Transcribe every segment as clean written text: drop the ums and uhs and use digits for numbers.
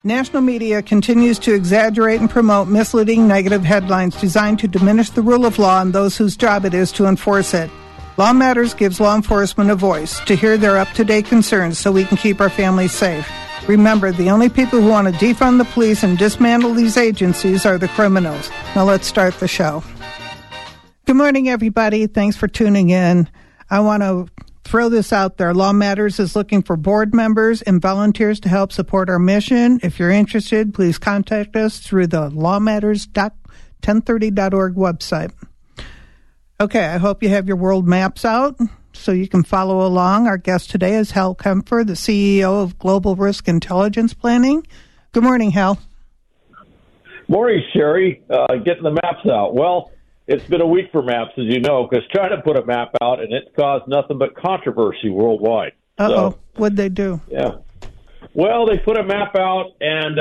National media continues to exaggerate and promote misleading negative headlines designed to diminish the rule of law and those whose job it is to enforce it. Law Matters gives law enforcement a voice to hear their up-to-date concerns so we can keep our families safe. Remember, the only people who want to defund the police and dismantle these agencies are the criminals. Now let's start the show. Good morning, everybody. Thanks for tuning in. I want to throw this out there. Law Matters is looking for board members and volunteers to help support our mission. If you're interested, please contact us through the lawmatters.1030.org website. Okay, I hope you have your world maps out so you can follow along. Our guest today is Hal Kempfer, the CEO of Global Risk Intelligence Planning. Good morning, Hal. Morning, Sherry. Getting the maps out. Well, it's been a week for maps, as you know, because China put a map out, and it's caused nothing but controversy worldwide. Uh-oh. So, what'd they do? Yeah. Well, they put a map out, and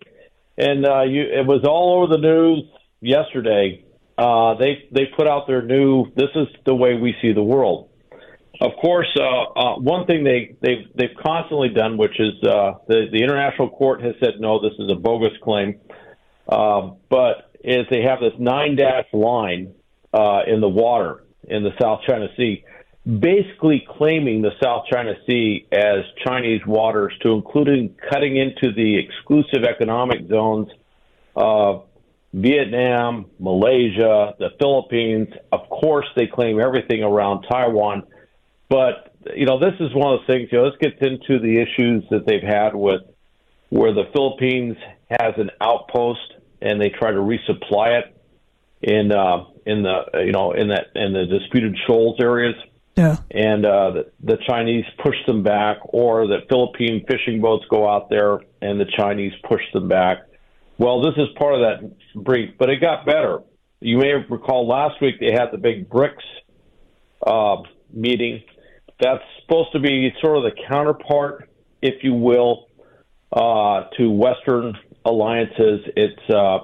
it was all over the news yesterday. They put out their new, this is the way we see the world. Of course, one thing they've constantly done, which is the International Court has said, no, this is a bogus claim, but is they have this 9-dash line in the water in the South China Sea, basically claiming the South China Sea as Chinese waters, to including cutting into the exclusive economic zones of Vietnam, Malaysia, the Philippines. Of course, they claim everything around Taiwan. But, this is one of those things, this gets into the issues that they've had with where the Philippines has an outpost and they try to resupply it in the disputed shoals areas. Yeah. And the Chinese push them back, or the Philippine fishing boats go out there and the Chinese push them back. Well, this is part of that brief, but it got better. You may recall last week they had the big BRICS meeting. That's supposed to be sort of the counterpart, if you will, to Western alliances. It's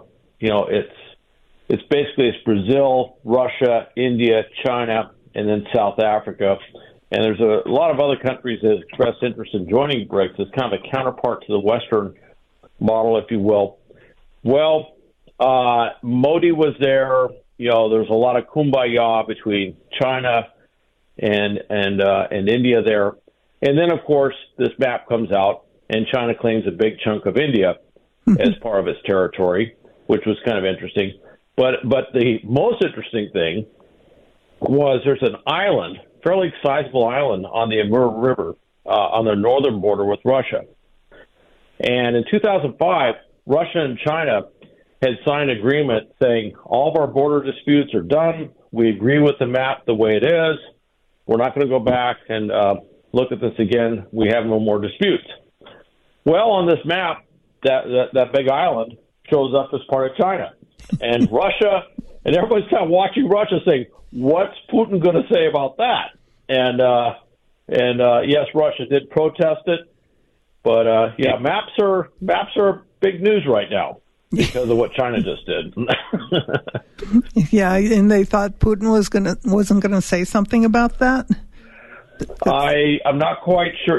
basically Brazil, Russia, India, China, and then South Africa. And there's a lot of other countries that expressed interest in joining BRICS. It's kind of a counterpart to the Western model, if you will. Well, Modi was there. There's a lot of kumbaya between China and India there. And then, of course, this map comes out, and China claims a big chunk of India as part of its territory, which was kind of interesting. But the most interesting thing was there's an island, fairly sizable island, on the Amur River on the northern border with Russia. And in 2005, Russia and China had signed an agreement saying all of our border disputes are done. We agree with the map the way it is. We're not going to go back and look at this again. We have no more disputes. Well, on this map, that big island shows up as part of China. And Russia, and everybody's kind of watching Russia saying, what's Putin going to say about that? And yes, Russia did protest it. But, maps are big news right now because of what China just did. Yeah, and they thought Putin wasn't going to say something about that? I'm not quite sure.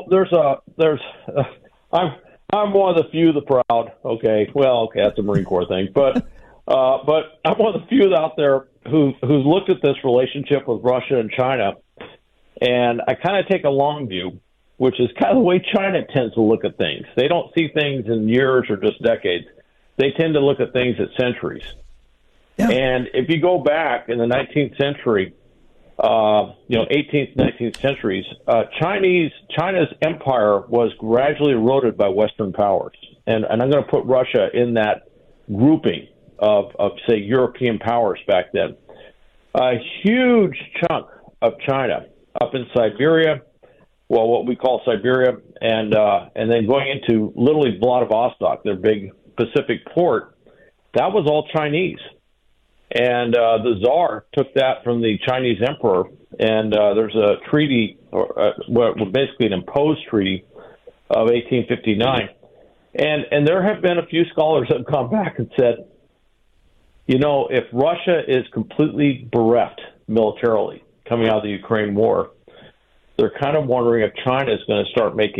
I'm one of the few, the proud. Okay, that's a Marine Corps thing, but I'm one of the few out there who's looked at this relationship with Russia and China, and I kind of take a long view, which is kind of the way China tends to look at things. They don't see things in years or just decades. They tend to look at things at centuries. Yeah. And if you go back in the 19th century, 18th, 19th centuries, China's empire was gradually eroded by Western powers. And I'm going to put Russia in that grouping of, say, European powers back then. A huge chunk of China up in Siberia, what we call Siberia, and then going into literally Vladivostok, their big Pacific port, that was all Chinese. And the Tsar took that from the Chinese emperor, and there's a treaty, basically an imposed treaty of 1859. And there have been a few scholars that have come back and said, if Russia is completely bereft militarily coming out of the Ukraine war, they're kind of wondering if China is going to start making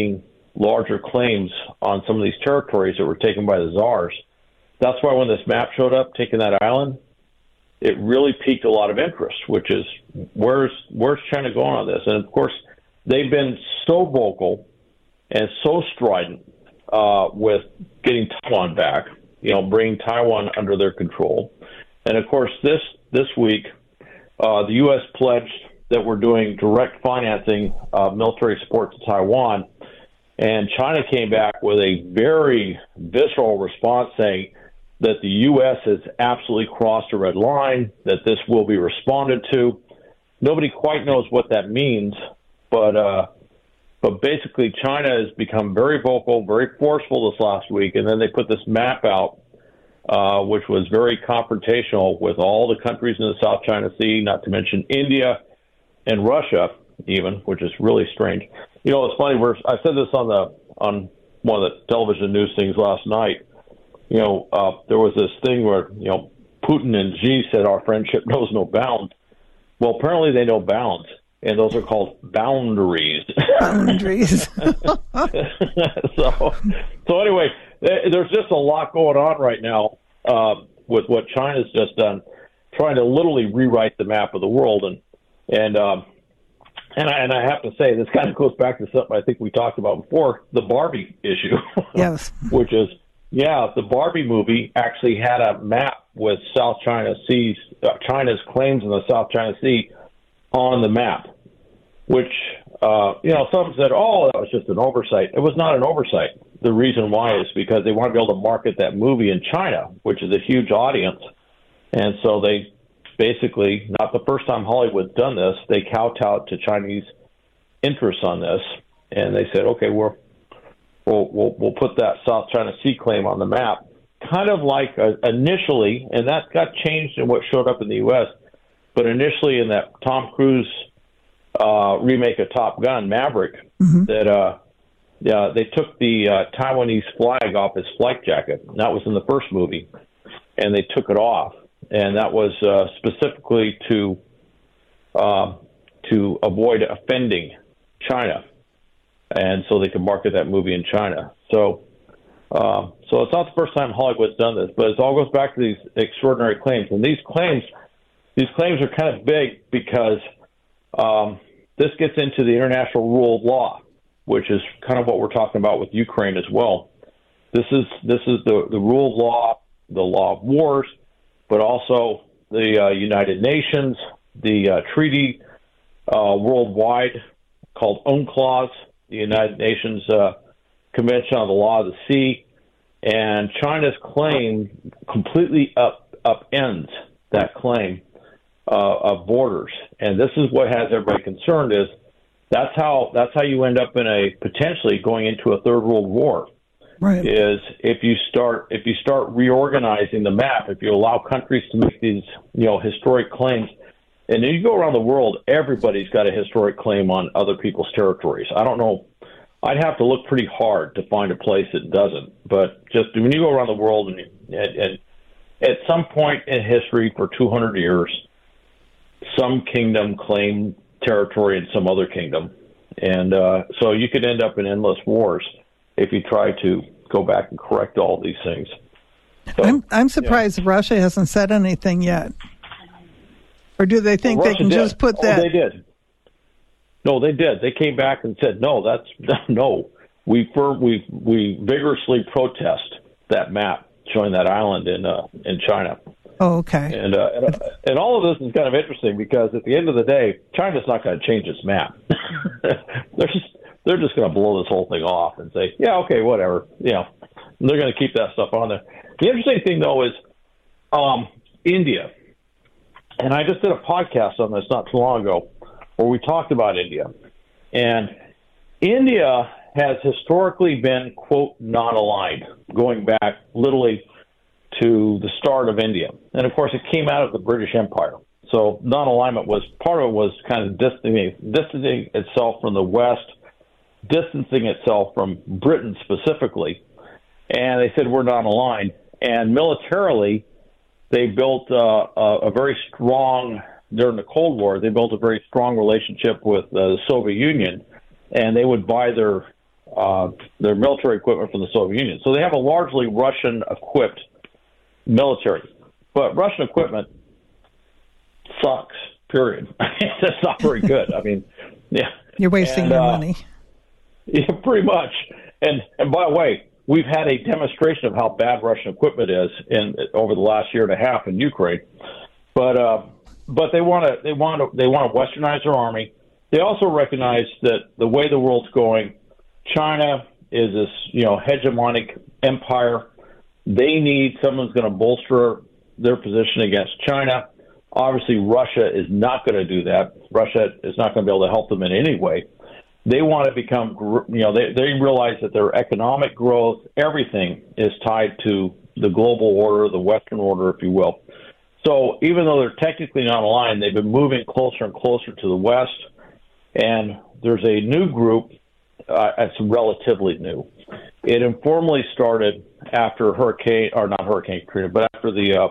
larger claims on some of these territories that were taken by the czars. That's why when this map showed up, taking that island, it really piqued a lot of interest, which is where's China going on this? And of course, they've been so vocal and so strident with getting Taiwan back, bringing Taiwan under their control. And of course, this week, the U.S. pledged that we're doing direct financing military support to Taiwan. And China came back with a very visceral response saying that the U.S. has absolutely crossed a red line, that this will be responded to. Nobody quite knows what that means, but basically China has become very vocal, very forceful this last week, and then they put this map out, which was very confrontational with all the countries in the South China Sea, not to mention India and Russia even, which is really strange. It's funny, I said this on one of the television news things last night. There was this thing where, Putin and Xi said our friendship knows no bounds. Well, apparently they know bounds, and those are called boundaries. Boundaries. So anyway, there's just a lot going on right now with what China's just done, trying to literally rewrite the map of the world. And I have to say, this kind of goes back to something I think we talked about before, the Barbie issue. Yes. Which is, the Barbie movie actually had a map with South China Seas, China's claims in the South China Sea on the map, which, some said, that was just an oversight. It was not an oversight. The reason why is because they want to be able to market that movie in China, which is a huge audience. And so they basically, not the first time Hollywood's done this, they kowtowed to Chinese interests on this. And they said, okay, we'll put that South China Sea claim on the map, kind of like initially, and that got changed in what showed up in the U.S., but initially in that Tom Cruise remake of Top Gun, Maverick, that they took the Taiwanese flag off his flight jacket. And that was in the first movie, and they took it off, and that was specifically to avoid offending China. And so they could market that movie in China. So it's not the first time Hollywood's done this, but it all goes back to these extraordinary claims. And these claims are kind of big because this gets into the international rule of law, which is kind of what we're talking about with Ukraine as well. This is the rule of law, the law of wars, but also the United Nations, the treaty worldwide called UNCLOS, the United Nations Convention on the Law of the Sea, and China's claim completely upends that claim of borders. And this is what has everybody concerned is that's how you end up in a potentially going into a third world war. Right. Is if you start reorganizing the map, if you allow countries to make these historic claims. And then you go around the world, everybody's got a historic claim on other people's territories. I don't know. I'd have to look pretty hard to find a place that doesn't. But just when you go around the world and at some point in history for 200 years, some kingdom claimed territory in some other kingdom. And so you could end up in endless wars if you try to go back and correct all these things. So, I'm surprised Russia hasn't said anything yet. Or do they think they can just put that? They did. No, they did. They came back and said, no. We vigorously protest that map showing that island in China. Oh, okay. And all of this is kind of interesting because at the end of the day, China's not going to change its map. They're just going to blow this whole thing off and say, yeah, okay, whatever. They're going to keep that stuff on there. The interesting thing though is India. And I just did a podcast on this not too long ago where we talked about India. And India has historically been, quote, non-aligned, going back literally to the start of India. And, of course, it came out of the British Empire. So non-alignment was part of it was kind of distancing itself from the West, distancing itself from Britain specifically. And they said, we're non-aligned. And militarily, they built a very strong, during the Cold War, they built a very strong relationship with the Soviet Union, and they would buy their their military equipment from the Soviet Union. So they have a largely Russian-equipped military. But Russian equipment sucks, period. It's not very good. I mean, yeah. You're wasting your money. Yeah, pretty much. And by the way, we've had a demonstration of how bad Russian equipment is over the last year and a half in Ukraine. But they want to westernize their army. They also recognize that the way the world's going, China is this hegemonic empire. They need someone who's going to bolster their position against China. Obviously, Russia is not going to do that. Russia is not going to be able to help them in any way. They want to become, they realize that their economic growth, everything is tied to the global order, the Western order, if you will. So even though they're technically not aligned, they've been moving closer and closer to the West. And there's a new group, it's relatively new. It informally started after Hurricane Katrina, but after the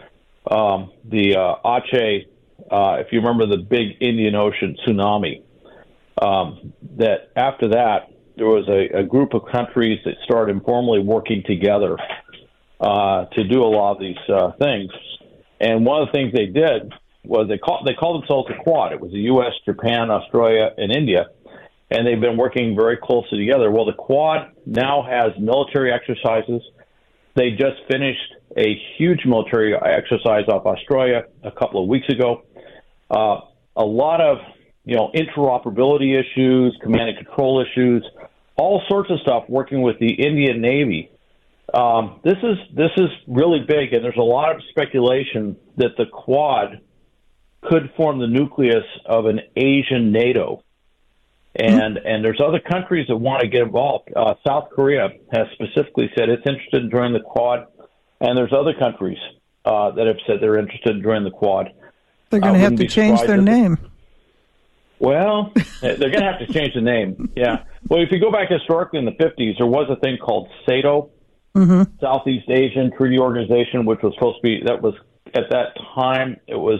Aceh, if you remember the big Indian Ocean tsunami, that after that, there was a group of countries that started informally working together to do a lot of these things. And one of the things they did was they called themselves the Quad. It was the U.S., Japan, Australia, and India, and they've been working very closely together. Well, the Quad now has military exercises. They just finished a huge military exercise off Australia a couple of weeks ago. A lot of interoperability issues, command and control issues, all sorts of stuff working with the Indian Navy. This is really big, and there's a lot of speculation that the Quad could form the nucleus of an Asian NATO. And there's other countries that want to get involved. South Korea has specifically said it's interested in joining the Quad, and there's other countries that have said they're interested in joining the Quad. They're going to have to change their name. Well, they're going to have to change the name, yeah. Well, if you go back historically in the 50s, there was a thing called SATO, Southeast Asian Treaty Organization, which was supposed to be, that was, at that time, it was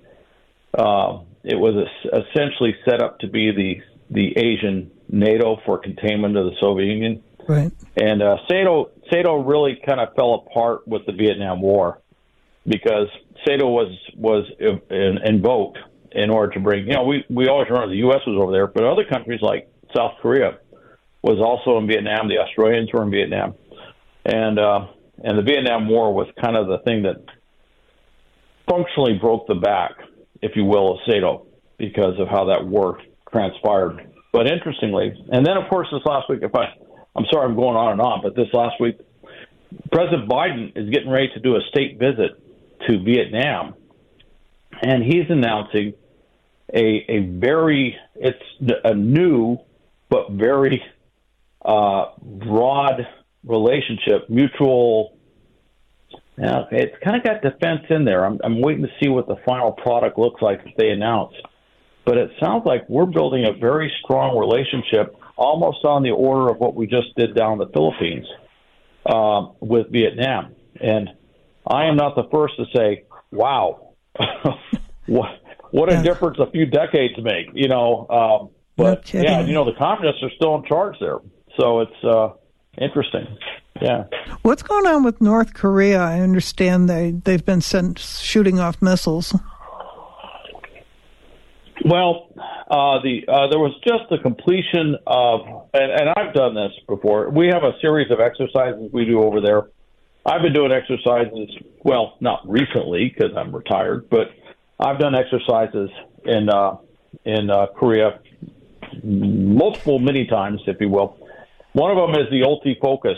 essentially set up to be the Asian NATO for containment of the Soviet Union. Right. And SATO really kind of fell apart with the Vietnam War because SATO was invoked in order to bring, we always remember the U.S. was over there, but other countries like South Korea was also in Vietnam. The Australians were in Vietnam. And the Vietnam War was kind of the thing that functionally broke the back, if you will, of SATO because of how that war transpired. But interestingly, and then, of course, this last week, I'm sorry I'm going on and on, but this last week, President Biden is getting ready to do a state visit to Vietnam, and he's announcing it's a new but very broad relationship, mutual. It's kind of got defense in there. I'm waiting to see what the final product looks like that they announce. But it sounds like we're building a very strong relationship, almost on the order of what we just did down in the Philippines with Vietnam. And I am not the first to say, wow, what a difference a few decades make, But, the communists are still in charge there. So it's interesting. Yeah. What's going on with North Korea? I understand they've been shooting off missiles. Well, there was just the completion of, and I've done this before. We have a series of exercises we do over there. I've been doing exercises, well, not recently because I'm retired, but I've done exercises in Korea many times, if you will. One of them is the Ulti Focus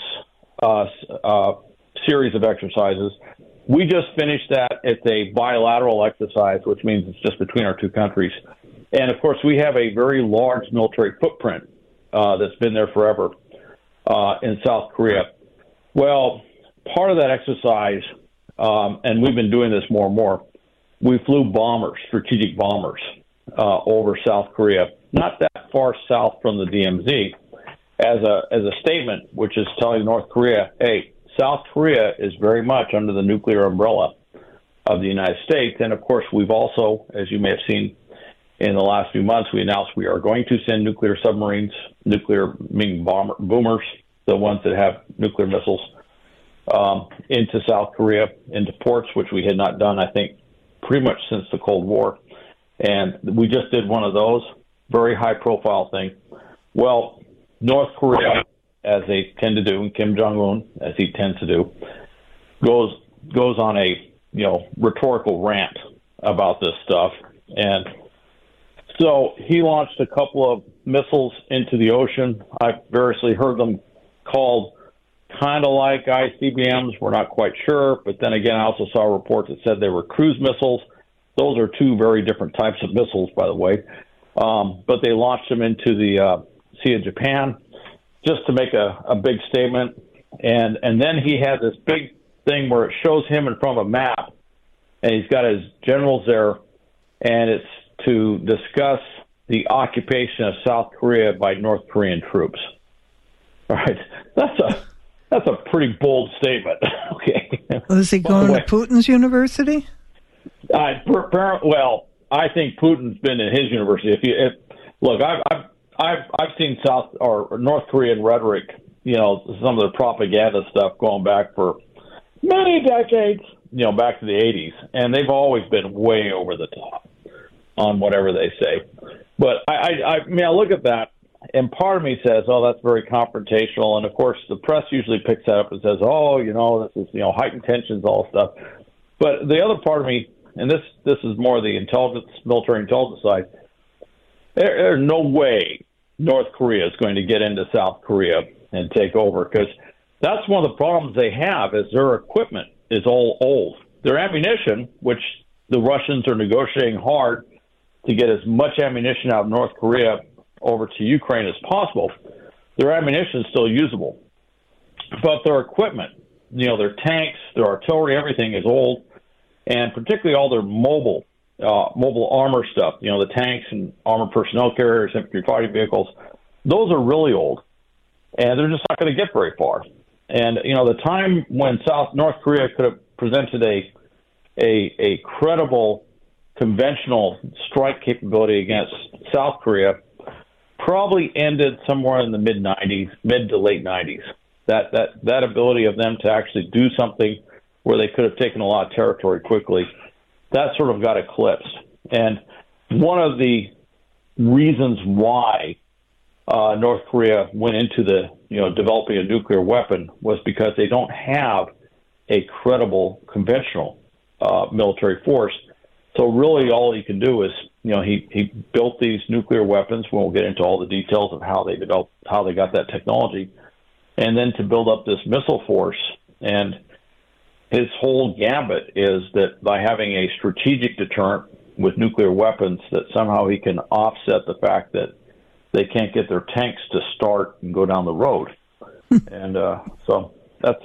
series of exercises. We just finished that. It's a bilateral exercise, which means it's just between our two countries. And, of course, we have a very large military footprint that's been there forever in South Korea. Well, part of that exercise, and we've been doing this more and more, we flew bombers, strategic bombers, over South Korea, not that far south from the DMZ, as a statement, which is telling North Korea, hey, South Korea is very much under the nuclear umbrella of the United States. And, of course, we've also, as you may have seen in the last few months, we announced we are going to send nuclear submarines, nuclear meaning boomers, the ones that have nuclear missiles, into South Korea, into ports, which we had not done, I think, pretty much since the Cold War. And we just did one of those, very high-profile thing. Well, North Korea, as they tend to do, and Kim Jong-un, as he tends to do, goes on a rhetorical rant about this stuff. And so he launched a couple of missiles into the ocean. I've variously heard them called kind of like ICBMs. We're not quite sure. But then again, I also saw reports that said they were cruise missiles. Those are two very different types of missiles, by the way. But they launched them into the Sea of Japan just to make a big statement. And then he had this big thing where it shows him in front of a map, and he's got his generals there, and it's to discuss the occupation of South Korea by North Korean troops. All right, that's a pretty bold statement. Okay. Well, is he going to Putin's university? Well, I think Putin's been in his university. Look, I've seen South or North Korean rhetoric, some of the propaganda stuff going back for many decades, back to the 80s, and they've always been way over the top on whatever they say. But I look at that, and part of me says, oh, that's very confrontational. And, of course, the press usually picks that up and says, oh, this is, heightened tensions, all stuff. But the other part of me, and this is more the military intelligence side, there's no way North Korea is going to get into South Korea and take over, because that's one of the problems they have is their equipment is all old. Their ammunition, which the Russians are negotiating hard to get as much ammunition out of North Korea over to Ukraine as possible, their ammunition is still usable. But their equipment, their tanks, their artillery, everything is old, and particularly all their mobile armor stuff, the tanks and armored personnel carriers, infantry fighting vehicles, those are really old, and they're just not going to get very far. And, the time when North Korea could have presented a credible conventional strike capability against South Korea probably ended somewhere in the mid to late 90s. That ability of them to actually do something where they could have taken a lot of territory quickly, that sort of got eclipsed. And one of the reasons why North Korea went into the developing a nuclear weapon was because they don't have a credible conventional military force. So really all he can do is, he built these nuclear weapons. We won't get into all the details of how they developed, how they got that technology, and then to build up this missile force. And his whole gambit is that by having a strategic deterrent with nuclear weapons, that somehow he can offset the fact that they can't get their tanks to start and go down the road. And so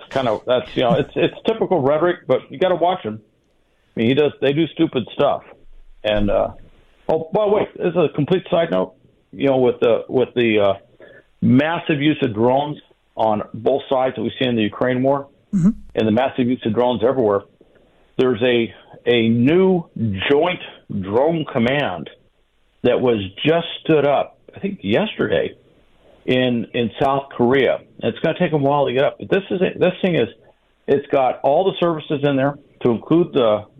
it's typical rhetoric, but you got to watch him. I mean, they do stupid stuff. And by the way, this is a complete side note. With the massive use of drones on both sides that we see in the Ukraine war, mm-hmm. and the massive use of drones everywhere, there's a new joint drone command that was just stood up, I think yesterday, in South Korea. And it's going to take them a while to get up. But this thing is, it's got all the services in there to include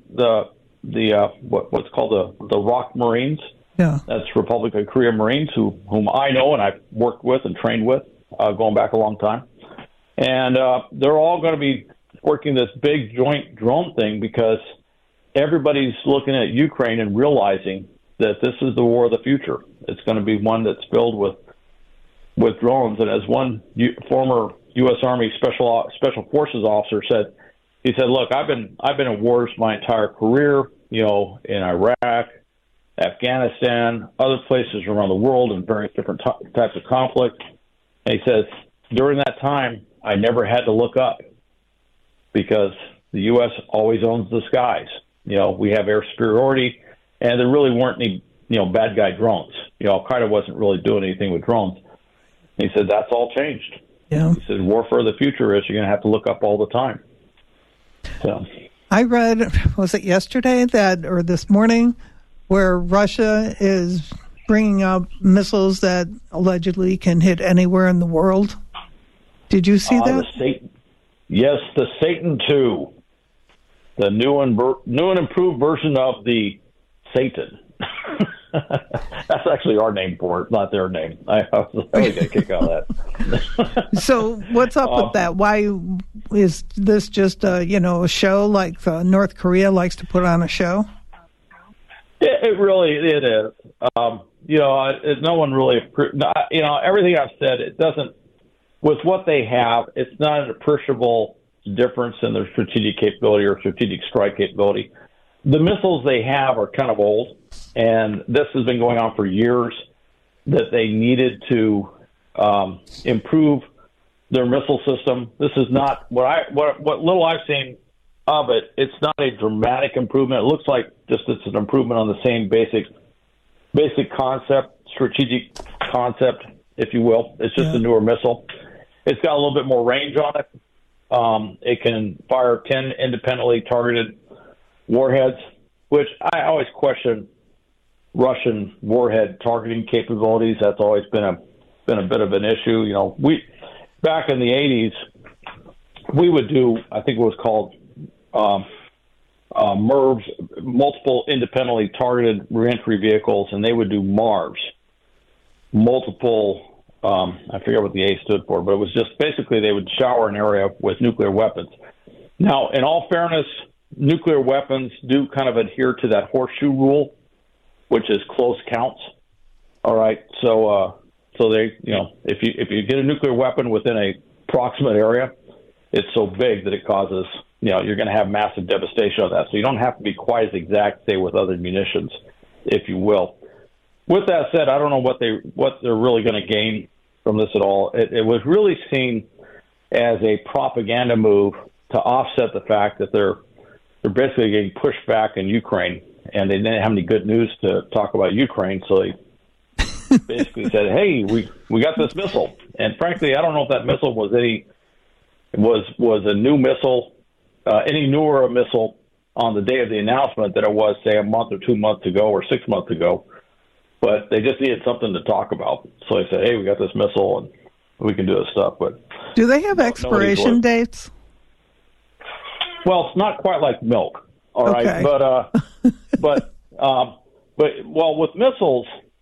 what's called the ROK Marines. Yeah, that's Republic of Korea Marines, whom I know and I've worked with and trained with going back a long time. And they're all going to be working this big joint drone thing because everybody's looking at Ukraine and realizing that this is the war of the future. It's going to be one that's filled with drones. And as one former U.S. Army Special Forces officer said, he said, "Look, I've been in wars my entire career, in Iraq, Afghanistan, other places around the world in various different types of conflict." And he says, during that time, I never had to look up because the U.S. always owns the skies. We have air superiority, and there really weren't any, bad guy drones. Al-Qaeda wasn't really doing anything with drones. And he said, that's all changed. Yeah. He said, warfare of the future is you're going to have to look up all the time. So I read, was it yesterday or this morning, where Russia is bringing up missiles that allegedly can hit anywhere in the world. Did you see that? Yes, the Satan II, the new and improved version of the Satan. That's actually our name for it, not their name. I was get a kick out of that. So what's up with that? Why is this just a show like North Korea likes to put on a show? It really is. No one really. Everything I've said, it doesn't. With what they have, it's not an appreciable difference in their strategic capability or strategic strike capability. The missiles they have are kind of old, and this has been going on for years, that they needed to improve their missile system. This is not what little I've seen of it. It's not a dramatic improvement. It looks like just it's an improvement on the same basic concept, strategic concept, if you will. It's just a newer missile. It's got a little bit more range on it. It can fire 10 independently targeted warheads, which I always question Russian warhead targeting capabilities. That's always been a bit of an issue. We back in the 80s, we would do, I think it was called MIRVs, multiple independently targeted reentry vehicles, and they would do MARVs, multiple. I forget what the A stood for, but it was just basically they would shower an area with nuclear weapons. Now, in all fairness, nuclear weapons do kind of adhere to that horseshoe rule, which is close counts. All right, so they, if you get a nuclear weapon within a proximate area, it's so big that it causes, you're going to have massive devastation of that. So you don't have to be quite as exact, say, with other munitions, if you will. With that said, I don't know what they're really going to gain from this at all. It was really seen as a propaganda move to offset the fact that they're basically getting pushed back in Ukraine, and they didn't have any good news to talk about Ukraine, so they basically said, "Hey, we got this missile." And frankly, I don't know if that missile was a new missile, any newer a missile on the day of the announcement than it was, say, a month or 2 months ago or 6 months ago. But they just needed something to talk about. So they said, hey, we got this missile, and we can do this stuff. But do they have expiration dates? Well, it's not quite like milk, all right? Okay. But with missiles,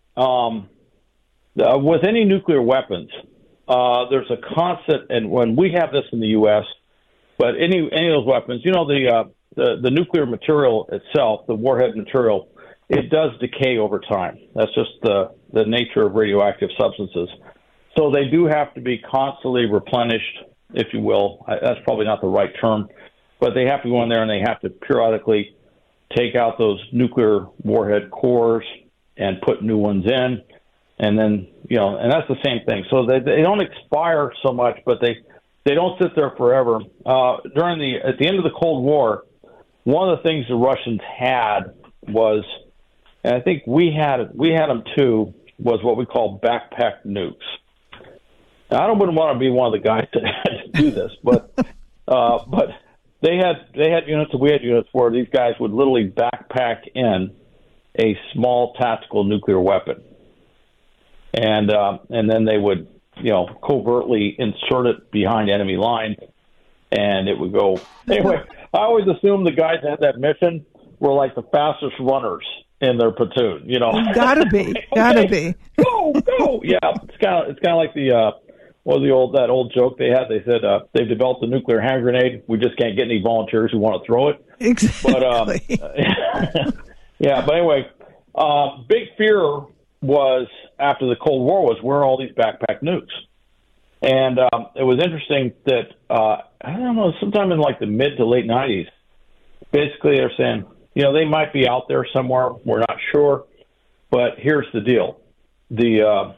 with any nuclear weapons, there's a constant, and when we have this in the U.S., but any of those weapons, the nuclear material itself, the warhead material, it does decay over time. That's just the nature of radioactive substances. So they do have to be constantly replenished, if you will. That's probably not the right term, but they have to go in there and they have to periodically take out those nuclear warhead cores and put new ones in. And then, and that's the same thing. So they don't expire so much, but they don't sit there forever. At the end of the Cold War, one of the things the Russians had was, and I think we had them too, was what we call backpack nukes. Now, I wouldn't want to be one of the guys that had to do this, but they had units, and we had units where these guys would literally backpack in a small tactical nuclear weapon, and then they would covertly insert it behind enemy lines, and it would go. Anyway, I always assumed the guys that had that mission were like the fastest runners in their platoon. Gotta be. Go. Yeah, it's kind of like that old joke they had. They said they've developed a nuclear hand grenade. We just can't get any volunteers who want to throw it. Exactly. But yeah. But anyway, big fear was after the Cold War was where are all these backpack nukes, and it was interesting that I don't know, sometime in like the mid to late 90s, basically they're saying, they might be out there somewhere. We're not sure, but here's the deal: the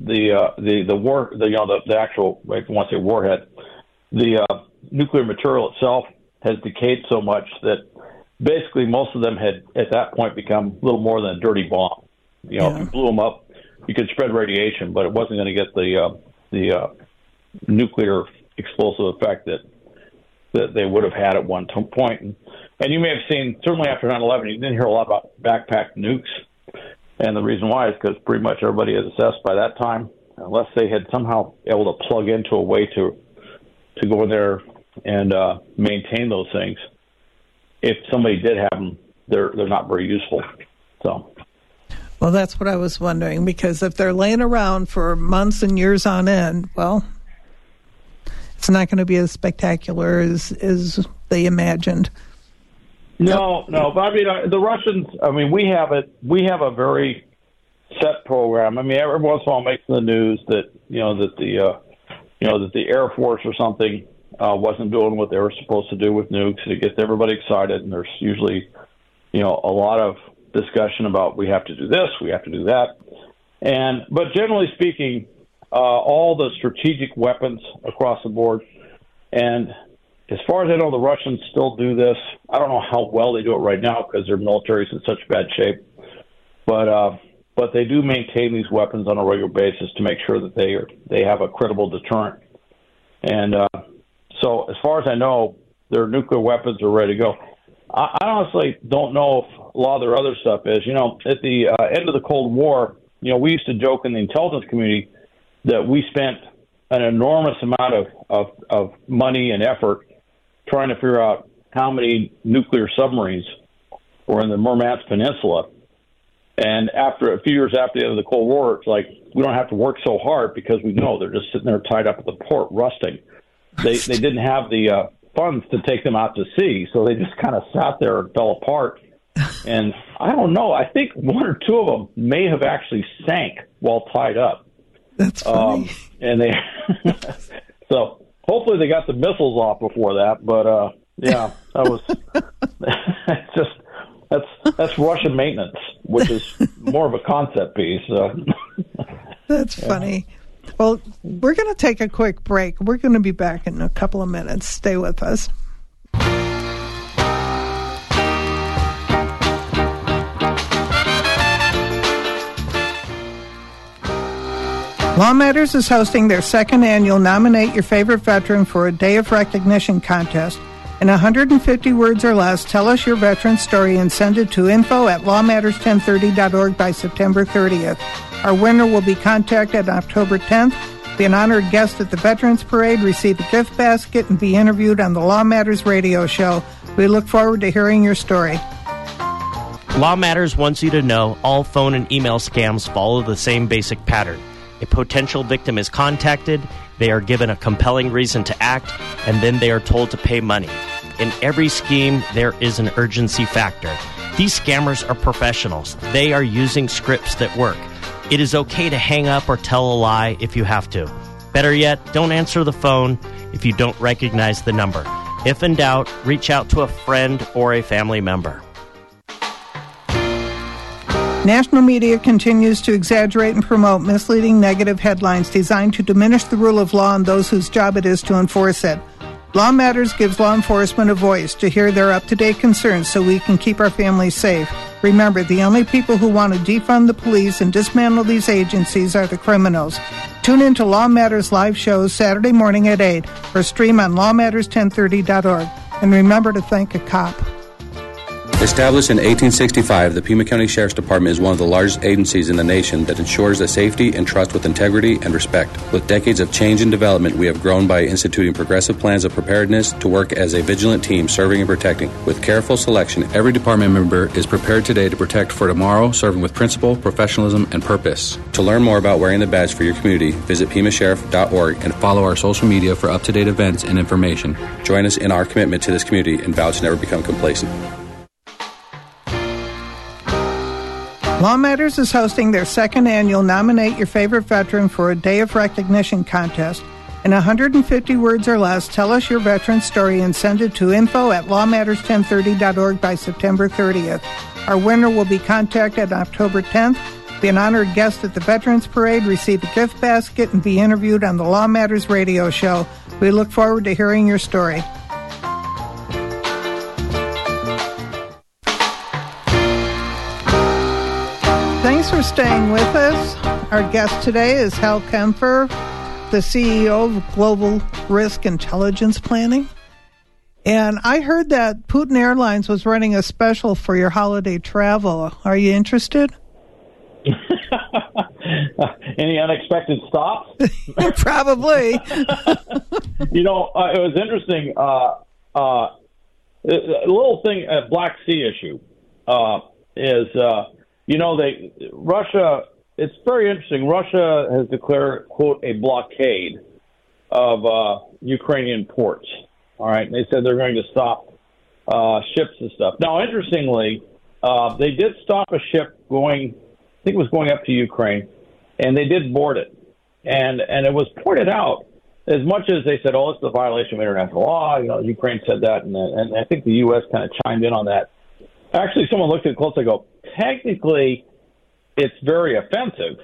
actual, if you want to say warhead, the nuclear material itself has decayed so much that basically most of them had at that point become a little more than a dirty bomb. If you blew them up, you could spread radiation, but it wasn't going to get the nuclear explosive effect that they would have had at one point. And And you may have seen, certainly after 9/11, you didn't hear a lot about backpack nukes. And the reason why is because pretty much everybody had assessed by that time, unless they had somehow able to plug into a way to go in there and maintain those things. If somebody did have them, they're not very useful. So. Well, that's what I was wondering, because if they're laying around for months and years on end, well, it's not going to be as spectacular as they imagined. No, but I mean, the Russians, I mean, we have a very set program. I mean, every once in a while it makes the news that, that the Air Force or something wasn't doing what they were supposed to do with nukes. It gets everybody excited, and there's usually, a lot of discussion about we have to do this, we have to do that. But generally speaking, all the strategic weapons across the board, and as far as I know, the Russians still do this. I don't know how well they do it right now because their military is in such bad shape. But they do maintain these weapons on a regular basis to make sure that they have a credible deterrent. And so as far as I know, their nuclear weapons are ready to go. I honestly don't know if a lot of their other stuff is. At the end of the Cold War, we used to joke in the intelligence community that we spent an enormous amount of money and effort trying to figure out how many nuclear submarines were in the Murmansk Peninsula. And after a few years after the end of the Cold War, it's like we don't have to work so hard because we know they're just sitting there tied up at the port rusting. They didn't have the funds to take them out to sea, so they just kind of sat there and fell apart. And I don't know. I think one or two of them may have actually sank while tied up. That's funny. And they so hopefully they got the missiles off before that. But yeah, that was that's Russian maintenance, which is more of a concept piece. That's funny. Well, we're going to take a quick break. We're going to be back in a couple of minutes. Stay with us. Law Matters is hosting their second annual Nominate Your Favorite Veteran for a Day of Recognition contest. In 150 words or less, tell us your veteran story and send it to info@lawmatters1030.org by September 30th. Our winner will be contacted on October 10th, be an honored guest at the Veterans Parade, receive a gift basket, and be interviewed on the Law Matters radio show. We look forward to hearing your story. Law Matters wants you to know all phone and email scams follow the same basic pattern. A potential victim is contacted, they are given a compelling reason to act, and then they are told to pay money. In every scheme, there is an urgency factor. These scammers are professionals. They are using scripts that work. It is okay to hang up or tell a lie if you have to. Better yet, don't answer the phone if you don't recognize the number. If in doubt, reach out to a friend or a family member. National media continues to exaggerate and promote misleading negative headlines designed to diminish the rule of law and those whose job it is to enforce it. Law Matters gives law enforcement a voice to hear their up-to-date concerns so we can keep our families safe. Remember, the only people who want to defund the police and dismantle these agencies are the criminals. Tune in to Law Matters live shows Saturday morning at 8 or stream on lawmatters1030.org. And remember to thank a cop. Established in 1865, the Pima County Sheriff's Department is one of the largest agencies in the nation that ensures the safety and trust with integrity and respect. With decades of change and development, we have grown by instituting progressive plans of preparedness to work as a vigilant team serving and protecting. With careful selection, every department member is prepared today to protect for tomorrow, serving with principle, professionalism, and purpose. To learn more about wearing the badge for your community, visit PimaSheriff.org and follow our social media for up-to-date events and information. Join us in our commitment to this community and vow to never become complacent. Law Matters is hosting their second annual Nominate Your Favorite Veteran for a Day of Recognition contest. In 150 words or less, tell us your veteran story and send it to info@lawmatters1030.org by September 30th. Our winner will be contacted on October 10th, be an honored guest at the Veterans Parade, receive a gift basket, and be interviewed on the Law Matters radio show. We look forward to hearing your story. Thanks for staying with us. Our guest today is Hal Kempfer, the CEO of Global Risk Intelligence Planning. And I heard that Putin Airlines was running a special for your holiday travel. Are you interested? Any unexpected stops? Probably. It was interesting. A little thing, a Black Sea issue is, Russia, it's very interesting. Russia has declared, quote, a blockade of Ukrainian ports. All right. And they said they're going to stop ships and stuff. Now, interestingly, they did stop a ship going, I think it was going up to Ukraine, and they did board it. And it was pointed out, as much as they said, it's a violation of international law, Ukraine said that, and I think the U.S. kind of chimed in on that. Actually, someone looked at it closely and go, technically, it's very offensive,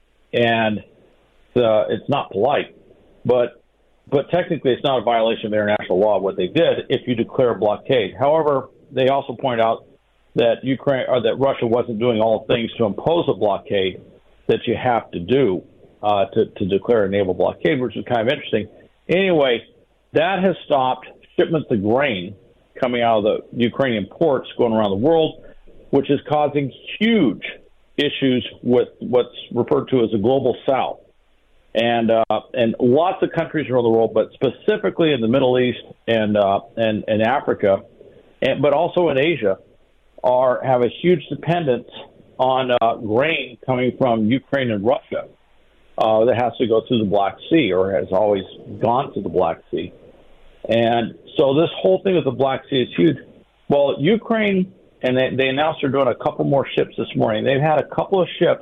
and it's not polite, but technically it's not a violation of international law what they did if you declare a blockade. However, they also point out that that Russia wasn't doing all things to impose a blockade that you have to do to declare a naval blockade, which is kind of interesting. Anyway, that has stopped shipments of grain coming out of the Ukrainian ports going around the world, which is causing huge issues with what's referred to as the global south. And lots of countries around the world, but specifically in the Middle East and Africa, but also in Asia, have a huge dependence on grain coming from Ukraine and Russia that has to go through the Black Sea, or has always gone through the Black Sea. And so this whole thing with the Black Sea is huge. Well, Ukraine, and they announced they're doing a couple more ships this morning. They've had a couple of ships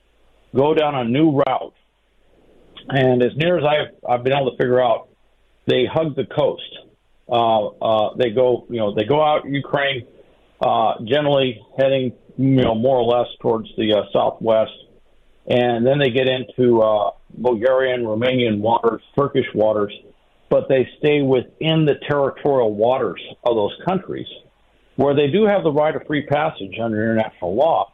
go down a new route. And as near as I've been able to figure out, they hug the coast. They go out Ukraine, generally heading, more or less towards the southwest, and then they get into Bulgarian, Romanian waters, Turkish waters, but they stay within the territorial waters of those countries, where they do have the right of free passage under international law,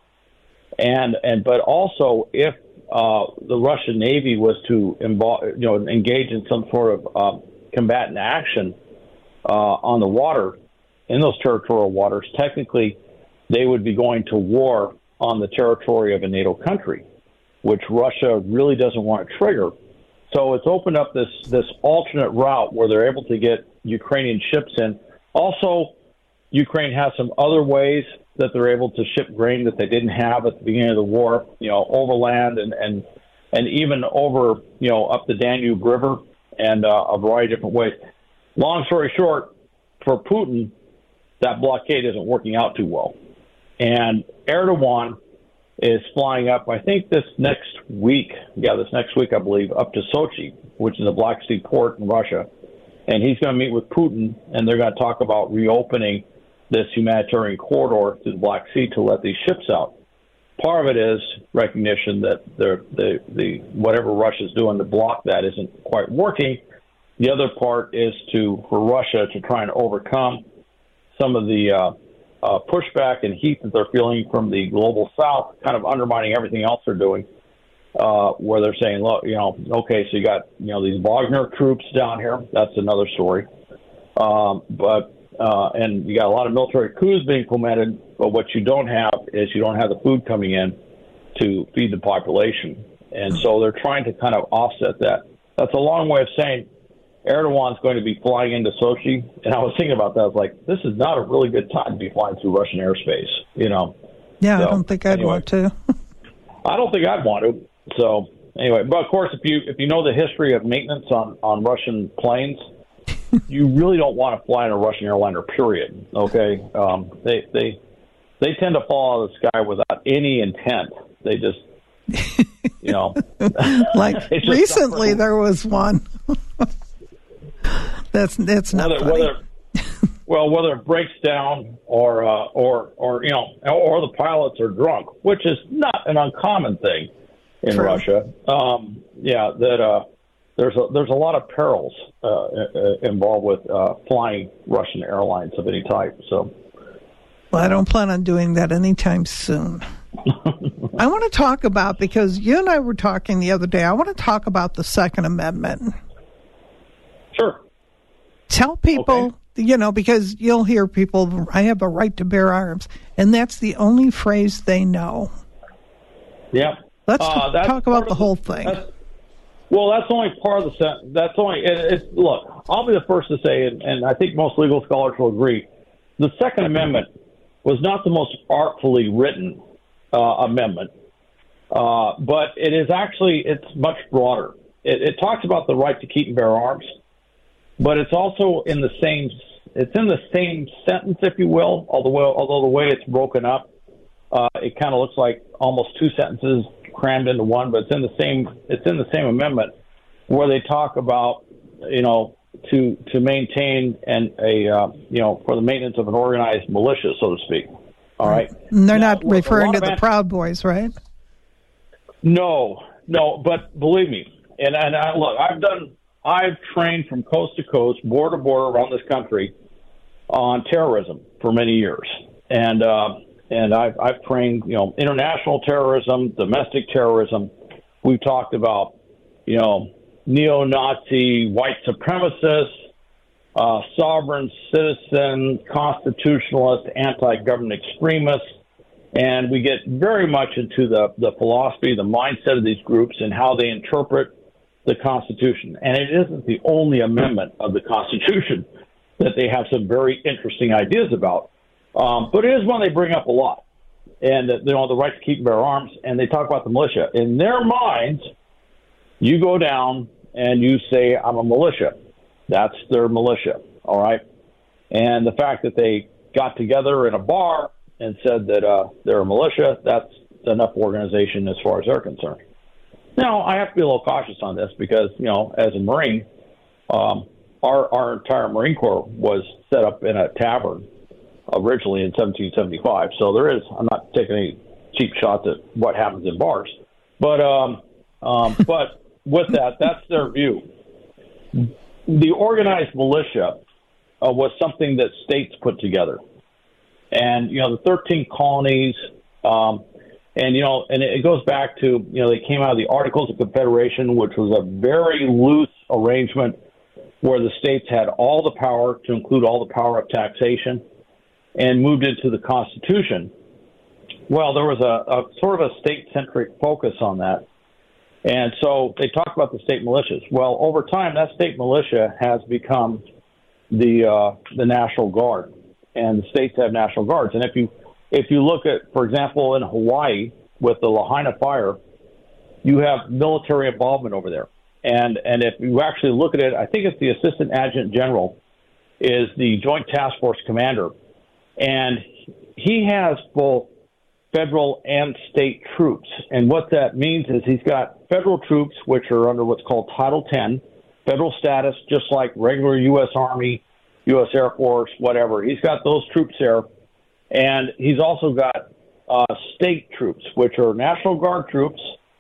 but also if the Russian Navy was to engage in some sort of combatant action on the water in those territorial waters, technically they would be going to war on the territory of a NATO country, which Russia really doesn't want to trigger. So it's opened up this alternate route where they're able to get Ukrainian ships in. Also, Ukraine has some other ways that they're able to ship grain that they didn't have at the beginning of the war, overland and even over, up the Danube River and a variety of different ways. Long story short, for Putin, that blockade isn't working out too well. And Erdogan is flying up, I think this next week, I believe, up to Sochi, which is a Black Sea port in Russia. And he's going to meet with Putin, and they're going to talk about reopening this humanitarian corridor through the Black Sea to let these ships out. Part of it is recognition that the whatever Russia's doing to block that isn't quite working. The other part is for Russia to try and overcome some of the pushback and heat that they're feeling from the global south, kind of undermining everything else they're doing, where they're saying, look, okay, so you got, these Wagner troops down here. That's another story. And you got a lot of military coups being implemented, but what you don't have is you don't have the food coming in to feed the population. And so they're trying to kind of offset that. That's a long way of saying Erdogan's going to be flying into Sochi. And I was thinking about that. I was like, this is not a really good time to be flying through Russian airspace, Yeah, so, I don't think I'd want to. I don't think I'd want to. So anyway, but of course, if you know the history of maintenance on Russian planes, you really don't want to fly in a Russian airliner, period. Okay, they tend to fall out of the sky without any intent. They just, like recently there was one. That's not whether it breaks down or the pilots are drunk, which is not an uncommon thing in True. Russia. There's a lot of perils involved with flying Russian airlines of any type. So, well, I don't plan on doing that anytime soon. I want to talk about, because you and I were talking the other day, I want to talk about the Second Amendment. Sure. Tell people because you'll hear people, I have a right to bear arms, and that's the only phrase they know. Yeah. Let's talk about the whole thing. That's only part of the sentence. That's only, look, I'll be the first to say, and I think most legal scholars will agree, the Second Amendment was not the most artfully written amendment, but it is actually, it's much broader. It talks about the right to keep and bear arms, but it's also in the same sentence, if you will, although the way it's broken up, it kind of looks like almost two sentences crammed into one, but it's in the same amendment where they talk about, to maintain for the maintenance of an organized militia, so to speak. All right. And they're not referring to the Proud Boys, right? No, but believe me, and look, I've trained from coast to coast, border to border around this country on terrorism for many years, and I've trained, international terrorism, domestic terrorism. We've talked about, neo-Nazi, white supremacists, sovereign citizen, constitutionalist, anti-government extremists, and we get very much into the philosophy, the mindset of these groups and how they interpret the Constitution. And it isn't the only amendment of the Constitution that they have some very interesting ideas about. But it is one they bring up a lot. And, the right to keep and bear arms, and they talk about the militia. In their minds, you go down and you say, I'm a militia. That's their militia, all right? And the fact that they got together in a bar and said that they're a militia, that's enough organization as far as they're concerned. Now, I have to be a little cautious on this because, as a Marine, our entire Marine Corps was set up in a tavern originally in 1775. So I'm not taking any cheap shots at what happens in bars. But with that, that's their view. The organized militia was something that states put together. And, the 13 colonies, and it goes back to, they came out of the Articles of Confederation, which was a very loose arrangement where the states had all the power, to include all the power of taxation, and moved into the Constitution. Well, there was a sort of a state-centric focus on that. And so they talked about the state militias. Well, over time, that state militia has become the National Guard, and the states have National Guards. And if you look at, for example, in Hawaii with the Lahaina fire, you have military involvement over there. And if you actually look at it, I think it's the Assistant Adjutant General is the Joint Task Force Commander. And he has both federal and state troops. And what that means is he's got federal troops, which are under what's called Title 10, federal status, just like regular U.S. Army, U.S. Air Force, whatever. He's got those troops there. And he's also got state troops, which are National Guard troops.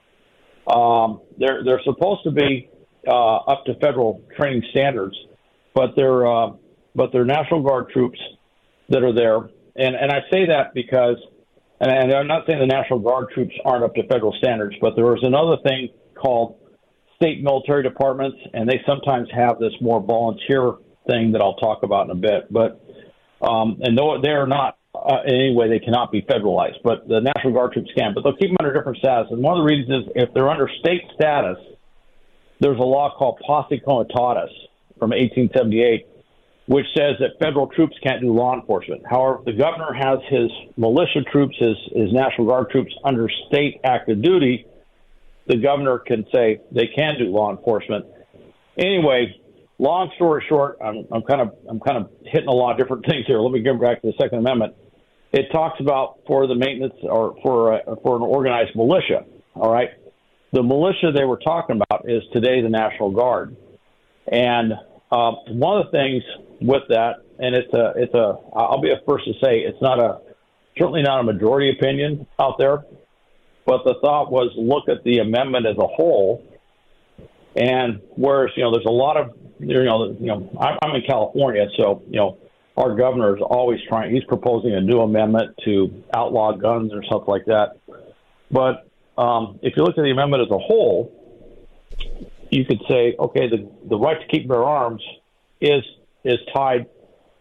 They're supposed to be up to federal training standards, but they're National Guard troops that are there. And I say that because, and I'm not saying the National Guard troops aren't up to federal standards, but there is another thing called state military departments, and they sometimes have this more volunteer thing that I'll talk about in a bit. But and though they're not in any way, they cannot be federalized, but the National Guard troops can. But they'll keep them under different status. And one of the reasons is if they're under state status, there's a law called Posse Comitatus from 1878, which says that federal troops can't do law enforcement. However, if the governor has his militia troops, his National Guard troops under state active duty, the governor can say they can do law enforcement. Anyway, long story short, I'm kind of hitting a lot of different things here. Let me get back to the Second Amendment. It talks about for the maintenance or for an organized militia. All right, the militia they were talking about is today the National Guard, and one of the things with that, and I'll be the first to say it's certainly not a majority opinion out there, but the thought was look at the amendment as a whole, and whereas there's a lot of I'm in California, so our governor is always he's proposing a new amendment to outlaw guns or something like that, but if you look at the amendment as a whole, you could say, okay, the right to keep and bear arms is tied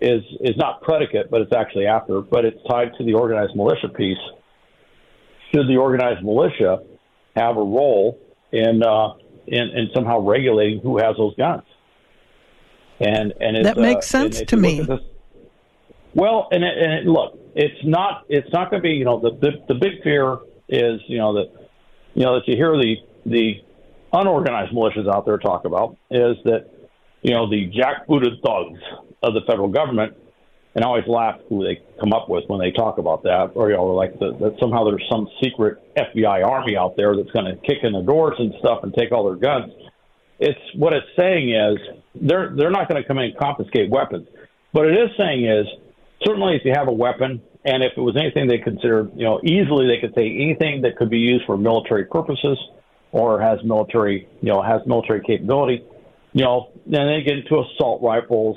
is not predicate, but it's actually after, but it's tied to the organized militia piece. Should the organized militia have a role in somehow regulating who has those guns? And that makes sense to me. Well, look, it's not going to be, the big fear is, that you hear the unorganized militias out there talk about is that, the jackbooted thugs of the federal government, and I always laugh who they come up with when they talk about that, or, like that somehow there's some secret FBI army out there that's going to kick in the doors and stuff and take all their guns. What it's saying is they're not going to come in and confiscate weapons. What it is saying is, certainly if you have a weapon, and if it was anything they considered, easily they could say anything that could be used for military purposes or has military capability, then they get into assault rifles,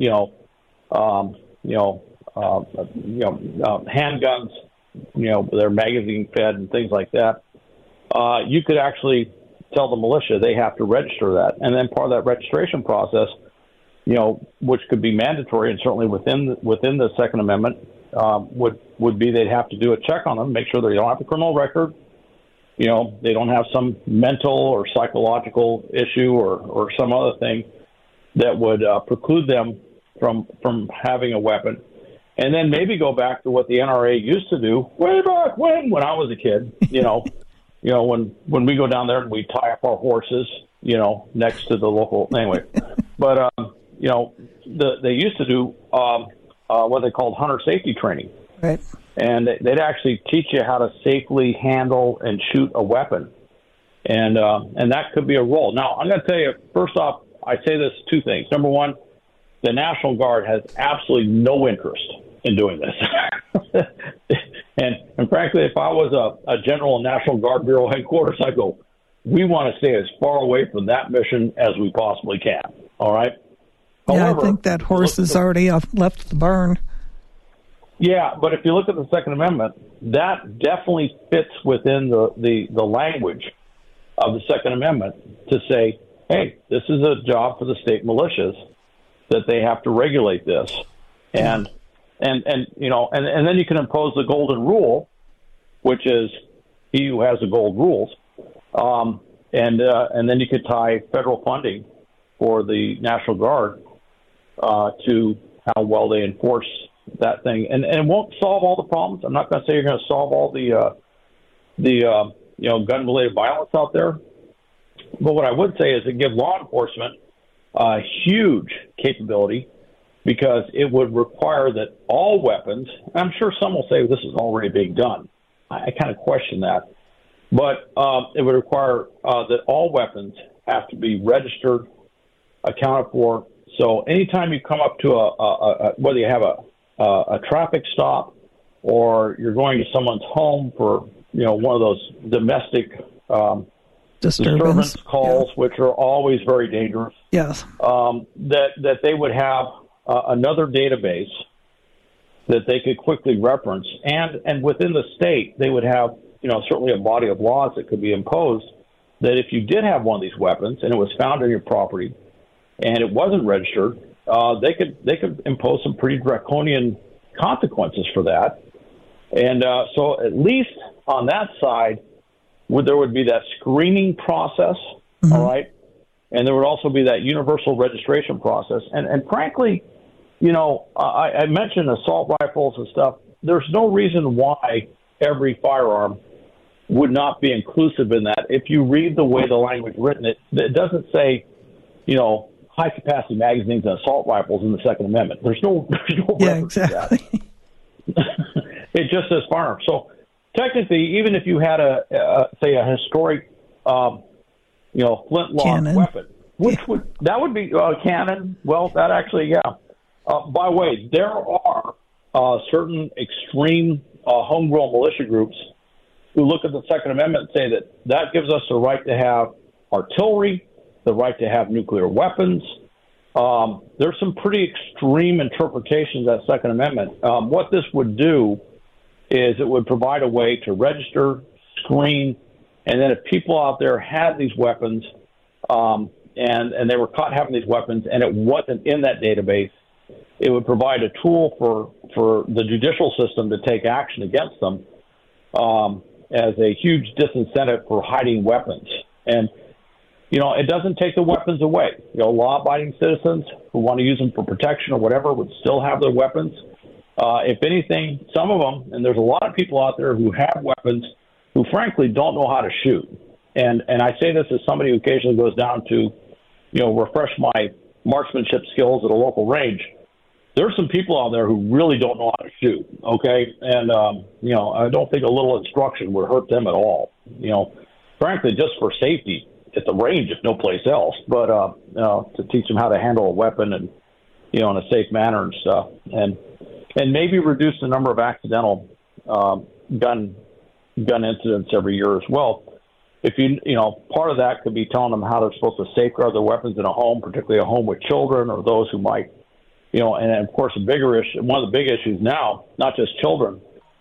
handguns, they're magazine fed and things like that. You could actually tell the militia they have to register that, and then part of that registration process, which could be mandatory and certainly within the Second Amendment, would be they'd have to do a check on them, make sure they don't have a criminal record, they don't have some mental or psychological issue or some other thing that would preclude them from having a weapon. And then maybe go back to what the NRA used to do way back when I was a kid, when we go down there and we tie up our horses, next to the local, anyway. But, they used to do what they called hunter safety training. Right. And they'd actually teach you how to safely handle and shoot a weapon. And that could be a role. Now, I'm going to tell you, first off, I say this two things. Number one, the National Guard has absolutely no interest in doing this. and frankly, if I was a general in National Guard Bureau headquarters, I'd go, we want to stay as far away from that mission as we possibly can. All right? Yeah, However, I think that horse has already left the barn. Yeah, but if you look at the Second Amendment, that definitely fits within the language of the Second Amendment to say, hey, this is a job for the state militias, that they have to regulate this. And then you can impose the golden rule, which is he who has the gold rules. And then you could tie federal funding for the National Guard to how well they enforce that thing. And it won't solve all the problems. I'm not going to say you're going to solve all the gun-related violence out there. But what I would say is it gives law enforcement a huge capability, because it would require that all weapons, I'm sure some will say this is already being done. I kind of question that. But it would require that all weapons have to be registered, accounted for. So anytime you come up to whether you have a traffic stop or you're going to someone's home for, one of those domestic disturbance calls, which are always very dangerous. Yes. That they would have another database that they could quickly reference, and within the state they would have, certainly a body of laws that could be imposed, that if you did have one of these weapons and it was found on your property and it wasn't registered, they could impose some pretty draconian consequences for that. And so at least on that side, there would be that screening process, mm-hmm. All right? And there would also be that universal registration process. And frankly, I mentioned assault rifles and stuff. There's no reason why every firearm would not be inclusive in that. If you read the way the language written, it doesn't say, high-capacity magazines and assault rifles in the Second Amendment. There's no reference to that. It just says firearms. So technically, even if you had a historic, flintlock cannon. Weapon, that would be cannon. Well, that actually, yeah. By the way, there are certain extreme homegrown militia groups who look at the Second Amendment and say that gives us the right to have artillery, the right to have nuclear weapons. There's some pretty extreme interpretations of that Second Amendment. What this would do is it would provide a way to register, screen, and then if people out there had these weapons and they were caught having these weapons and it wasn't in that database, it would provide a tool for the judicial system to take action against them as a huge disincentive for hiding weapons. And, it doesn't take the weapons away. Law-abiding citizens who want to use them for protection or whatever would still have their weapons. If anything, some of them, and there's a lot of people out there who have weapons who, frankly, don't know how to shoot. And I say this as somebody who occasionally goes down to, refresh my marksmanship skills at a local range. There's some people out there who really don't know how to shoot, okay? And, I don't think a little instruction would hurt them at all. Frankly, just for safety at the range, if no place else. But, to teach them how to handle a weapon and, in a safe manner and stuff. And maybe reduce the number of accidental gun incidents every year as well. If part of that could be telling them how they're supposed to safeguard their weapons in a home, particularly a home with children or those who might, and of course, a bigger issue, one of the big issues now, not just children,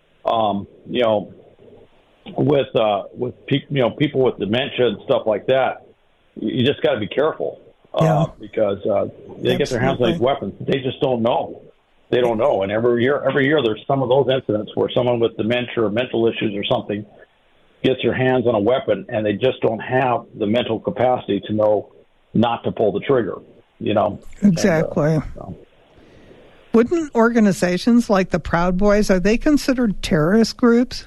with people with dementia and stuff like that, you just got to be careful because they get their hands on these weapons. They just don't know. They don't know. And every year there's some of those incidents where someone with dementia or mental issues or something gets their hands on a weapon and they just don't have the mental capacity to know not to pull the trigger, Exactly. And, Wouldn't organizations like the Proud Boys, are they considered terrorist groups?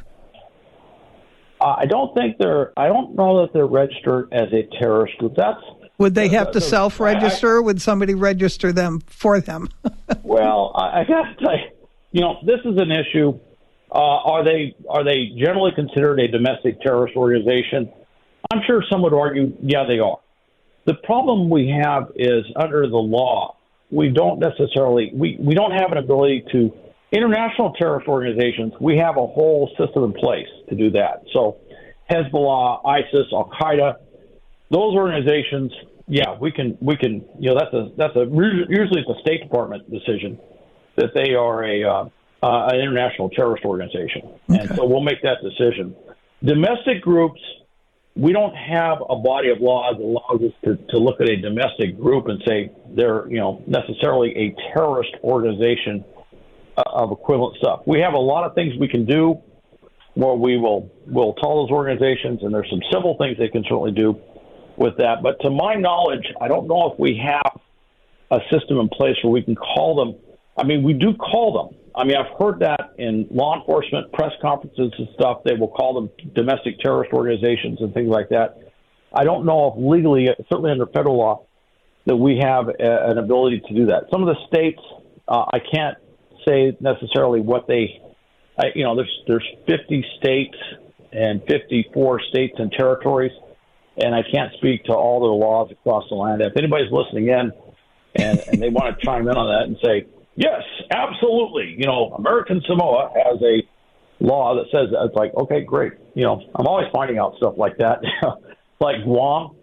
I don't know that they're registered as a terrorist group. Would they have to self-register? Would somebody register them for them? Well, I got to tell you, this is an issue. Are they generally considered a domestic terrorist organization? I'm sure some would argue, yeah, they are. The problem we have is under the law, we don't necessarily we don't have an ability to. International terrorist organizations, we have a whole system in place to do that. So Hezbollah, ISIS, Al-Qaeda, those organizations, we can, that's usually it's a State Department decision that they are an international terrorist organization. Okay. And so we'll make that decision. Domestic groups, we don't have a body of law that allows us to look at a domestic group and say they're, necessarily a terrorist organization of equivalent stuff. We have a lot of things we can do where we'll tell those organizations, and there's some civil things they can certainly do with that. But to my knowledge, I don't know if we have a system in place where we can call them. I mean, we do call them. I mean, I've heard that in law enforcement press conferences and stuff. They will call them domestic terrorist organizations and things like that. I don't know if legally, certainly under federal law, that we have an ability to do that. Some of the states, I can't say necessarily what there's 50 states and 54 states and territories, and I can't speak to all their laws across the land. If anybody's listening in and they want to chime in on that and say, yes, absolutely, American Samoa has a law that says that, it's like, okay, great. I'm always finding out stuff like that. Like Guam,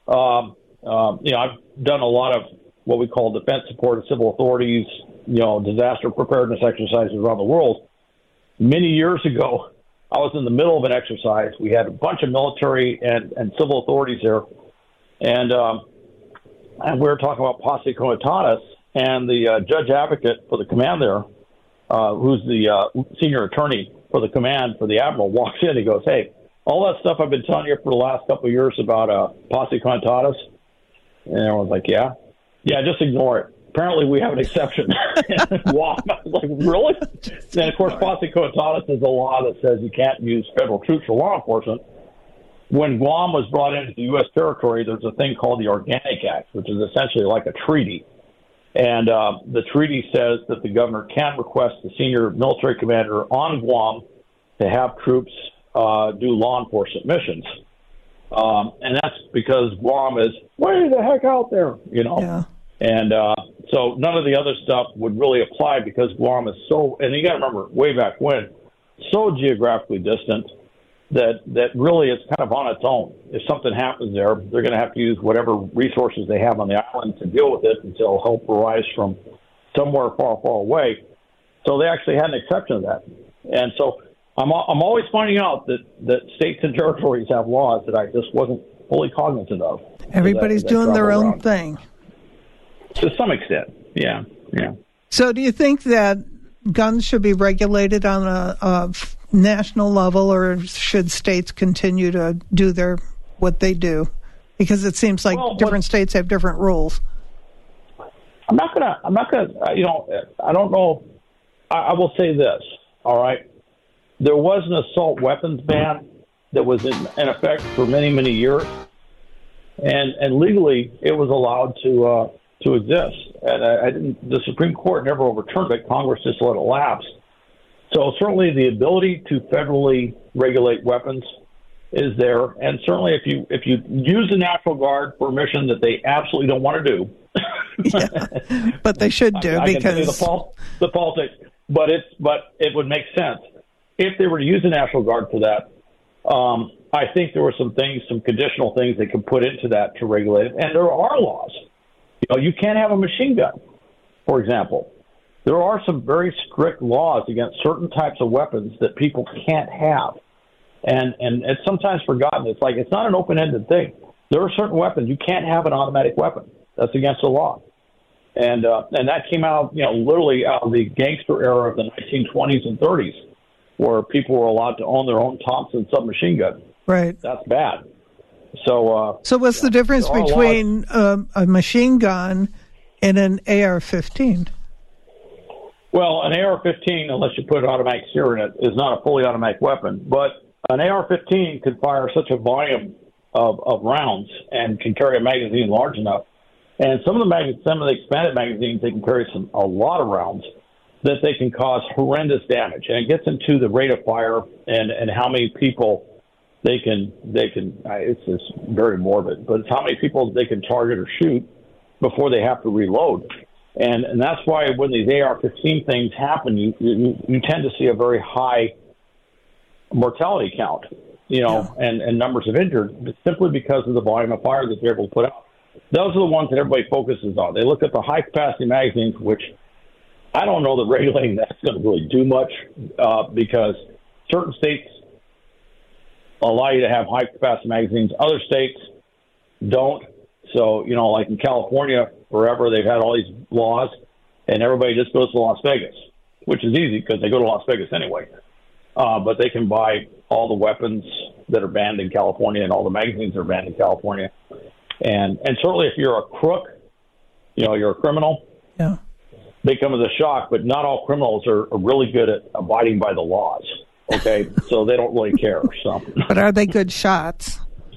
I've done a lot of what we call defense support of civil authorities, disaster preparedness exercises around the world. Many years ago, I was in the middle of an exercise. We had a bunch of military and civil authorities there, and we were talking about posse comitatus, and the judge advocate for the command there, who's the senior attorney for the command for the admiral, walks in. He goes, "Hey, all that stuff I've been telling you for the last couple of years about posse comitatus," and everyone's like, "Yeah, just ignore it. Apparently, we have an exception." Wow. I was like, really? And, of course, posse comitatus is a law that says you can't use federal troops for law enforcement. When Guam was brought into the U.S. territory, there's a thing called the Organic Act, which is essentially like a treaty. And the treaty says that the governor can request the senior military commander on Guam to have troops do law enforcement missions. And that's because Guam is way the heck out there, Yeah. And so none of the other stuff would really apply because Guam is so, and you got to remember, way back when, so geographically distant that really it's kind of on its own. If something happens there, they're going to have to use whatever resources they have on the island to deal with it until help arrives from somewhere far, far away. So they actually had an exception to that. And so I'm always finding out that states and territories have laws that I just wasn't fully cognizant of. Everybody's doing their own thing. To some extent, yeah. So do you think that guns should be regulated on a national level, or should states continue to do what they do? Because it seems like different states have different rules. I'm not gonna, I don't know. I will say this, all right? There was an assault weapons ban that was in effect for many, many years. And legally, it was allowed to exist. And the Supreme Court never overturned it. Congress just let it lapse. So certainly the ability to federally regulate weapons is there. And certainly if you use the National Guard for a mission that they absolutely don't want to do. Yeah, but they should do I because can the politics. But it would make sense if they were to use the National Guard for that. I think there were some conditional things they could put into that to regulate it. And there are laws. You can't have a machine gun, for example. There are some very strict laws against certain types of weapons that people can't have. And it's sometimes forgotten. It's like it's not an open-ended thing. There are certain weapons you can't have an automatic weapon. That's against the law. And that came out, literally out of the gangster era of the 1920s and 30s, where people were allowed to own their own Thompson submachine gun. Right. That's bad. So what's the difference between a machine gun and an AR-15? Well, an AR-15, unless you put an automatic steer in it, is not a fully automatic weapon. But an AR-15 can fire such a volume of rounds and can carry a magazine large enough. And some of the expanded magazines, they can carry a lot of rounds that they can cause horrendous damage. And it gets into the rate of fire and how many people they can. It's just very morbid, but it's how many people they can target or shoot before they have to reload. And that's why when these AR-15 things happen, you tend to see a very high mortality count, and numbers of injured, simply because of the volume of fire that they're able to put out. Those are the ones that everybody focuses on. They look at the high-capacity magazines, which I don't know that regulating that's going to really do much because certain states allow you to have high-capacity magazines. Other states don't. So, like in California, forever, they've had all these laws, and everybody just goes to Las Vegas, which is easy because they go to Las Vegas anyway. But they can buy all the weapons that are banned in California and all the magazines that are banned in California. And certainly if you're a crook, you're a criminal, yeah, they come as a shock, but not all criminals are really good at abiding by the laws, okay? So they don't really care. So. But are they good shots?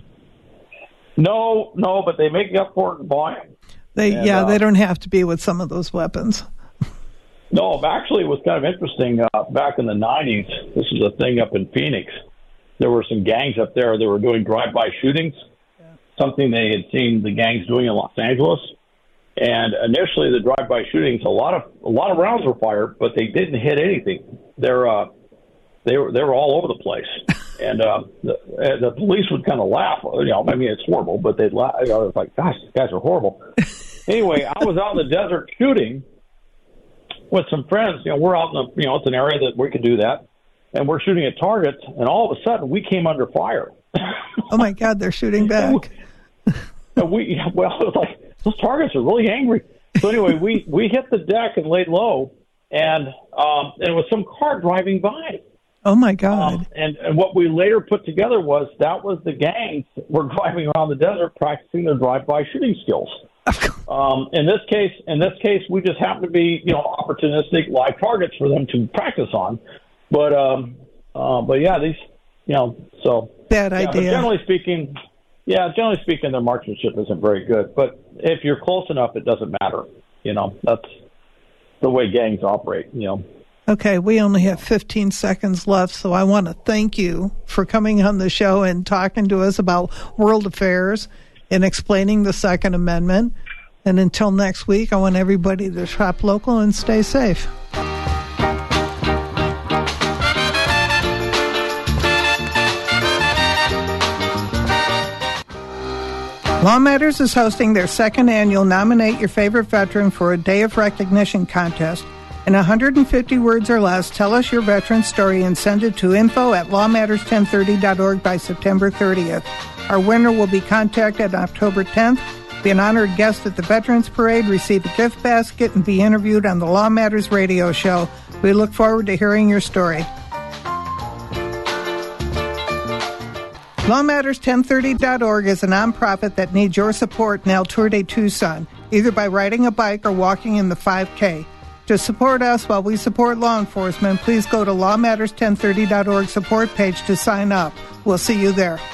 No, but they make up for it in volume. They don't have to be with some of those weapons. No, actually it was kind of interesting. Back in the 90s, this was a thing up in Phoenix. There were some gangs up there that were doing drive-by shootings, something they had seen the gangs doing in Los Angeles. And initially, the drive-by shootings, a lot of rounds were fired, but they didn't hit anything. They were all over the place, and the police would kind of laugh. It's horrible, but they'd laugh. I was like, "Gosh, these guys are horrible." Anyway, I was out in the desert shooting with some friends. We're out in it's an area that we could do that, and we're shooting at targets, and all of a sudden, we came under fire. Oh my God, they're shooting back. It was like, those targets are really angry. So anyway, we hit the deck and laid low, and it was some car driving by. Oh my God! And what we later put together was that was the gangs were driving around the desert practicing their drive-by shooting skills. In this case, we just happened to be opportunistic live targets for them to practice on. But yeah, these so bad idea. But generally speaking, their marksmanship isn't very good. But if you're close enough, it doesn't matter. That's the way gangs operate. Okay, we only have 15 seconds left, so I want to thank you for coming on the show and talking to us about world affairs and explaining the Second Amendment. And until next week, I want everybody to shop local and stay safe. Law Matters is hosting their second annual Nominate Your Favorite Veteran for a Day of Recognition contest. In 150 words or less, tell us your veteran story and send it to info@lawmatters1030.org by September 30th. Our winner will be contacted on October 10th Be an honored guest at the Veterans Parade, receive a gift basket, and be interviewed on the Law Matters radio show. We look forward to hearing your story. LawMatters1030.org is a nonprofit that needs your support in El Tour de Tucson, either by riding a bike or walking in the 5K. To support us while we support law enforcement, please go to LawMatters1030.org support page to sign up. We'll see you there.